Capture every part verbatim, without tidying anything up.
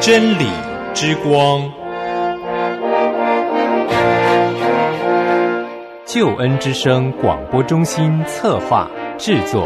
真理之光， 救恩之声广播中心策划制作。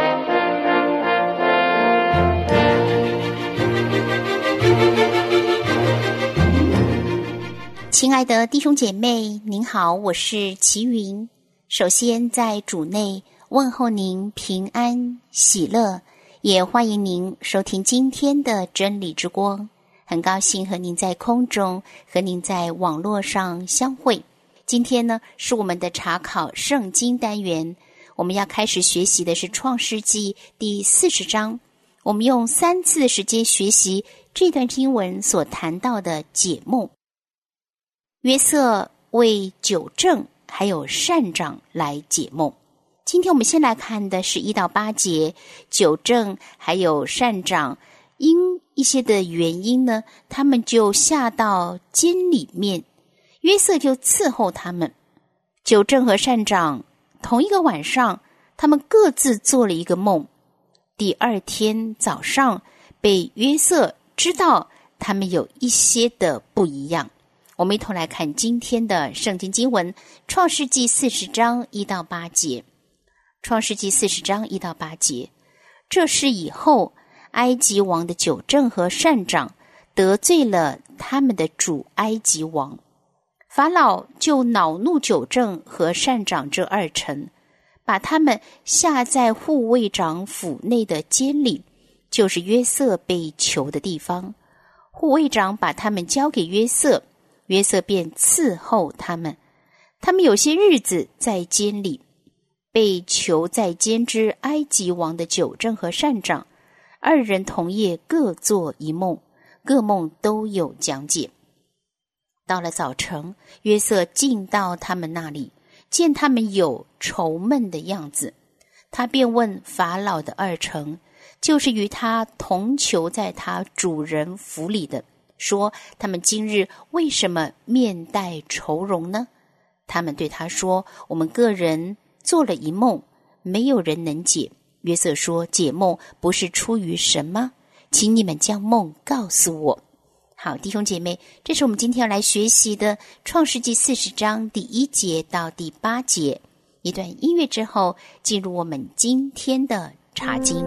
亲爱的弟兄姐妹，您好，我是齐云。首先在主内问候您平安喜乐，也欢迎您收听今天的真理之光。很高兴和您在空中，和您在网络上相会。今天呢，是我们的查考圣经单元，我们要开始学习的是创世纪第四十章。我们用三次的时间学习这段经文所谈到的解梦。约瑟为九正还有善长来解梦。今天我们先来看的是一到八节，九正还有善长因一些的原因呢，他们就下到监里面，约瑟就伺候他们。九正和善长同一个晚上，他们各自做了一个梦。第二天早上，被约瑟知道他们有一些的不一样。我们一同来看今天的圣经经文，创世纪四十章一到八节。创世纪四十章一到八节，这事以后，埃及王的九正和善长得罪了他们的主埃及王，法老就恼怒九正和善长这二臣，把他们下在护卫长府内的监里，就是约瑟被囚的地方。护卫长把他们交给约瑟，约瑟便伺候他们。他们有些日子在监里，被囚在监之埃及王的九正和善长二人同夜各做一梦，各梦都有讲解。到了早晨，约瑟进到他们那里，见他们有愁闷的样子，他便问法老的二臣，就是与他同囚在他主人府里的，说他们今日为什么面带愁容呢？他们对他说，我们个人做了一梦，没有人能解。约瑟说，解梦不是出于神吗？请你们将梦告诉我。好，弟兄姐妹，这是我们今天要来学习的创世纪四十章第一节到第八节。一段音乐之后，进入我们今天的查经。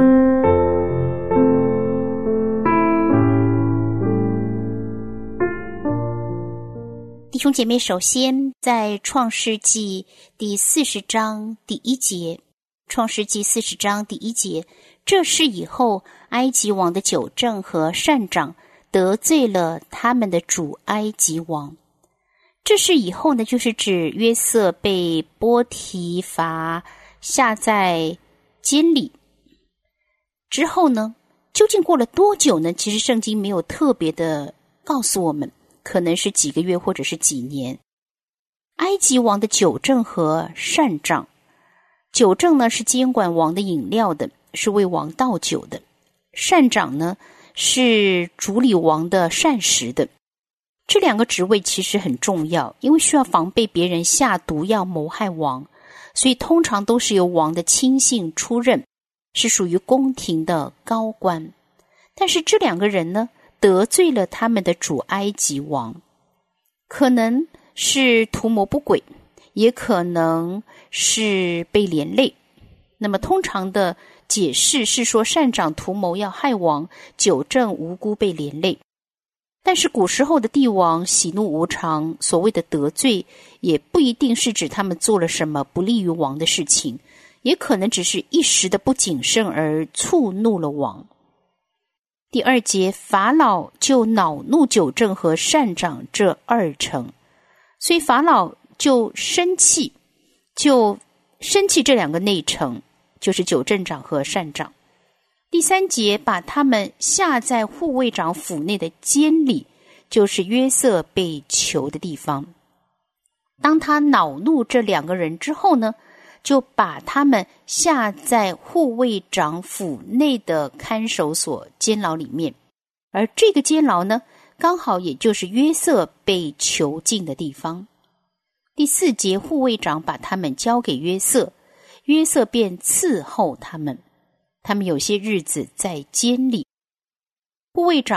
弟兄姐妹，首先在创世纪第四十章第一节，创世纪四十章第一节，这事以后，埃及王的九正和善长得罪了他们的主埃及王。这事以后呢，就是指约瑟被波提乏下在监里之后呢，究竟过了多久呢？其实圣经没有特别的告诉我们，可能是几个月或者是几年。埃及王的九正和善长，九正呢是监管王的饮料的，是为王倒酒的；善长呢是主理王的膳食的。这两个职位其实很重要，因为需要防备别人下毒药谋害王，所以通常都是由王的亲信出任，是属于宫廷的高官。但是这两个人呢，得罪了他们的主埃及王，可能是图谋不轨，也可能是被连累。那么通常的解释是说，善长图谋要害王，九正无辜被连累。但是古时候的帝王喜怒无常，所谓的得罪也不一定是指他们做了什么不利于王的事情，也可能只是一时的不谨慎而触怒了王。第二节，法老就恼怒九正和善长这二臣，所以法老就生气，就生气这两个内臣，就是九正长和善长。第三节，把他们下在护卫长府内的监里，就是约瑟被囚的地方。当他恼怒这两个人之后呢，就把他们下在护卫长府内的看守所监牢里面，而这个监牢呢，刚好也就是约瑟被囚禁的地方。第四节，护卫长把他们交给约瑟，约瑟便伺候他们。他们有些日子在监里。护卫长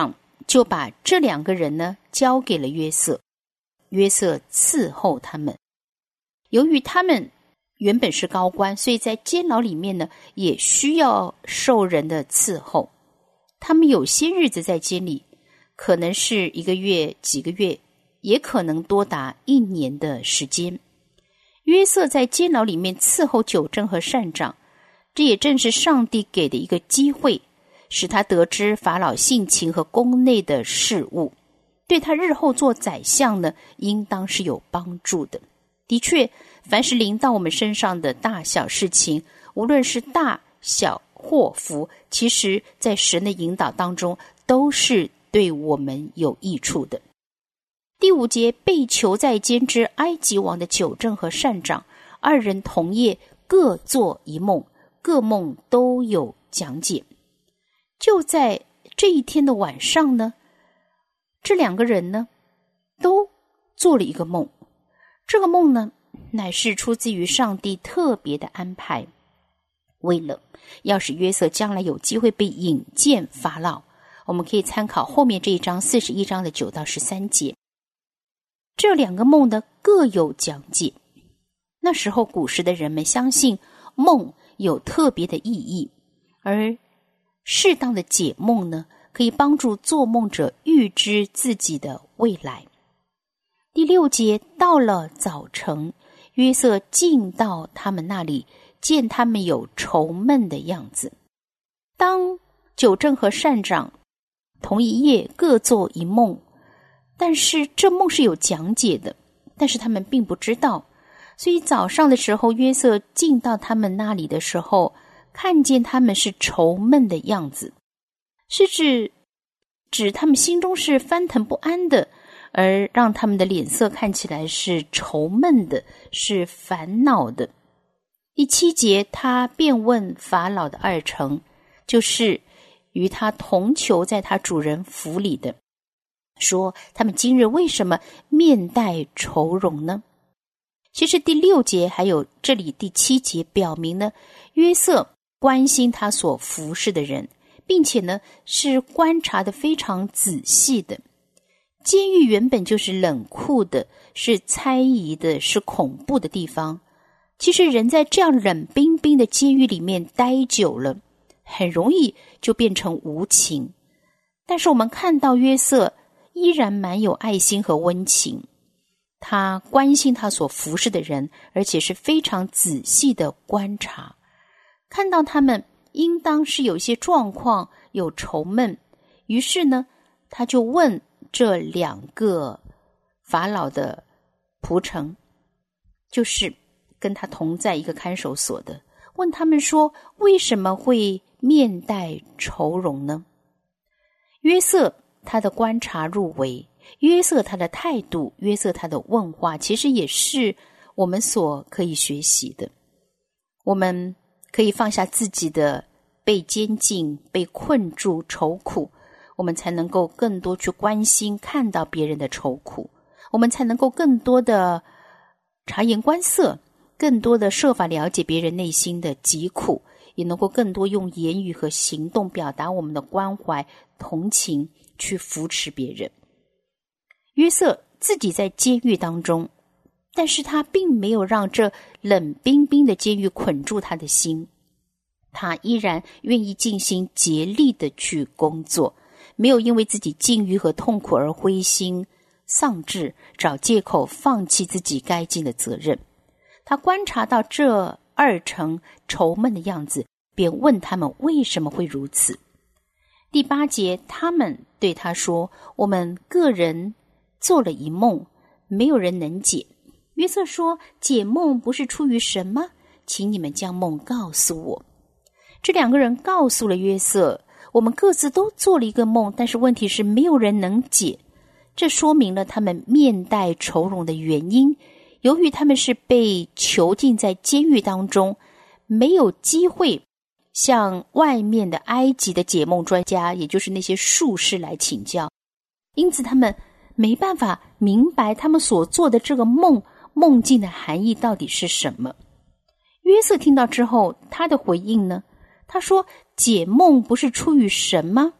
就把这两个人呢交给了约瑟，约瑟伺候他们。由于他们原本是高官，所以在监牢里面呢也需要受人的伺候。他们有些日子在监里，可能是一个月、几个月，也可能多达一年的时间。约瑟在监牢里面伺候酒政和膳长，这也正是上帝给的一个机会，使他得知法老性情和宫内的事务，对他日后做宰相呢，应当是有帮助的。的确，凡是临到我们身上的大小事情，无论是大小祸福，其实在神的引导当中都是对我们有益处的。第五节，被囚在监之埃及王的酒政和膳长二人同夜各做一梦，各梦都有讲解。就在这一天的晚上呢，这两个人呢都做了一个梦。这个梦呢乃是出自于上帝特别的安排，为了要使约瑟将来有机会被引见法老。我们可以参考后面这一章四十一章的九到十三节。这两个梦呢各有讲解。那时候古时的人们相信梦有特别的意义，而适当的解梦呢可以帮助做梦者预知自己的未来。第六节，到了早晨，约瑟进到他们那里，见他们有愁闷的样子。当酒政和膳长同一夜各做一梦，但是这梦是有讲解的，但是他们并不知道。所以早上的时候，约瑟进到他们那里的时候，看见他们是愁闷的样子，是指指他们心中是翻腾不安的，而让他们的脸色看起来是愁闷的，是烦恼的。第七节，他便问法老的二臣，就是与他同囚在他主人府里的，说他们今日为什么面带愁容呢？其实第六节还有这里第七节表明呢，约瑟关心他所服侍的人，并且呢是观察得非常仔细的。监狱原本就是冷酷的，是猜疑的，是恐怖的地方。其实人在这样冷冰冰的监狱里面待久了，很容易就变成无情。但是我们看到约瑟依然蛮有爱心和温情，他关心他所服侍的人，而且是非常仔细的观察，看到他们应当是有些状况，有愁闷，于是呢他就问这两个法老的仆臣，就是跟他同在一个看守所的，问他们说为什么会面带愁容呢？约瑟他的观察入微，约瑟他的态度，约瑟他的问话，其实也是我们所可以学习的。我们可以放下自己的被监禁、被困住、愁苦，我们才能够更多去关心看到别人的愁苦，我们才能够更多的察言观色，更多的设法了解别人内心的疾苦，也能够更多用言语和行动表达我们的关怀、同情，去扶持别人。约瑟自己在监狱当中，但是他并没有让这冷冰冰的监狱捆住他的心，他依然愿意尽心竭力的去工作，没有因为自己境遇和痛苦而灰心丧志，找借口放弃自己该尽的责任。他观察到这二臣愁闷的样子，便问他们为什么会如此。第八节，他们对他说，我们个人做了一梦，没有人能解。约瑟说，解梦不是出于神吗？请你们将梦告诉我。这两个人告诉了约瑟，我们各自都做了一个梦，但是问题是没有人能解。这说明了他们面带愁容的原因。由于他们是被囚禁在监狱当中，没有机会向外面的埃及的解梦专家，也就是那些术士来请教，因此他们没办法明白他们所做的这个梦梦境的含义到底是什么。约瑟听到之后，他的回应呢，他说，解梦不是出于神吗？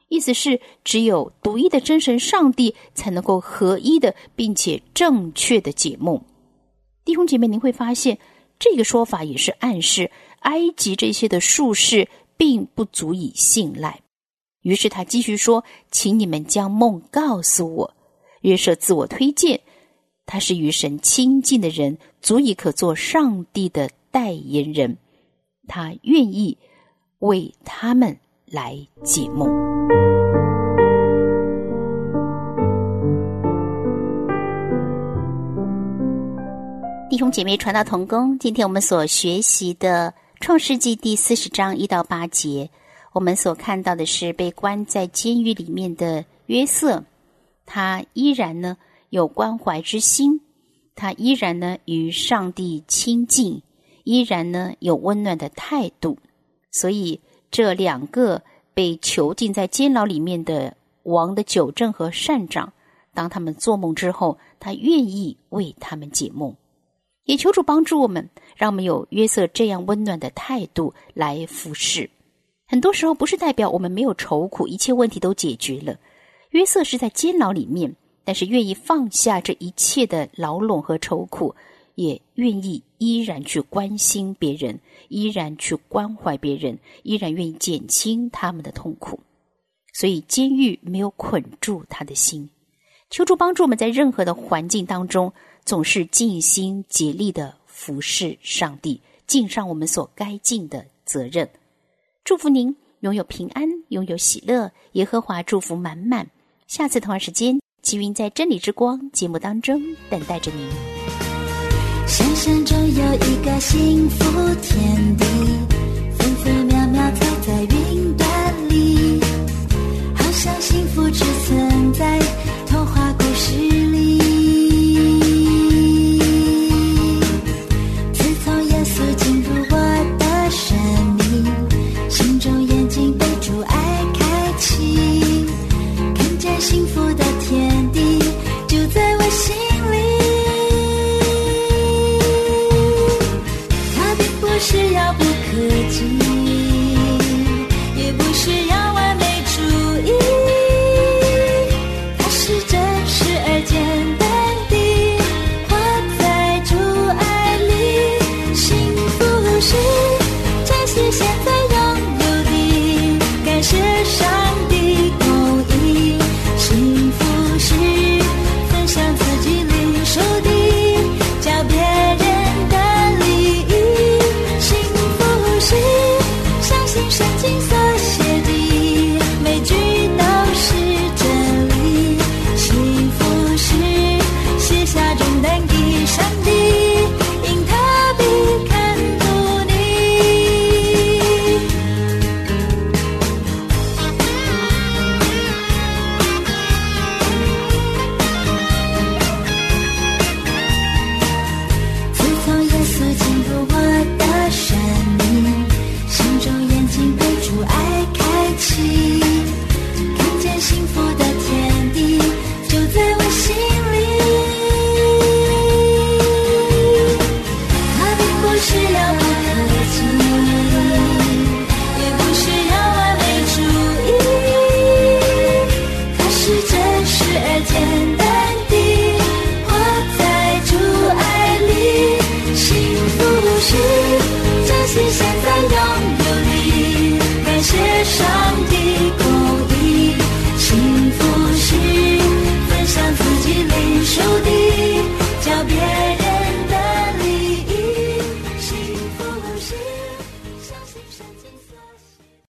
意思是只有独一的真神上帝才能够合一的并且正确的解梦。弟兄姐妹，您会发现这个说法也是暗示埃及这些的术士并不足以信赖。于是他继续说，请你们将梦告诉我。约瑟自我推荐，他是与神亲近的人，足以可做上帝的代言人，他愿意为他们来解梦。弟兄姐妹，传道同工，今天我们所学习的创世纪第四十章一到八节，我们所看到的是被关在监狱里面的约瑟，他依然呢有关怀之心，他依然呢与上帝亲近，依然呢有温暖的态度。所以这两个被囚禁在监牢里面的王的酒政和膳长，当他们做梦之后，他愿意为他们解梦。也求主帮助我们，让我们有约瑟这样温暖的态度来服侍。很多时候不是代表我们没有愁苦，一切问题都解决了。约瑟是在监牢里面，但是愿意放下这一切的牢笼和愁苦，也愿意依然去关心别人，依然去关怀别人，依然愿意减轻他们的痛苦。所以监狱没有捆住他的心。求主帮助我们在任何的环境当中，总是尽心竭力的服侍上帝，尽上我们所该尽的责任。祝福您拥有平安，拥有喜乐，耶和华祝福满满。下次同一时间，齐云在真理之光节目当中等待着您。 想象中有一个幸福天地，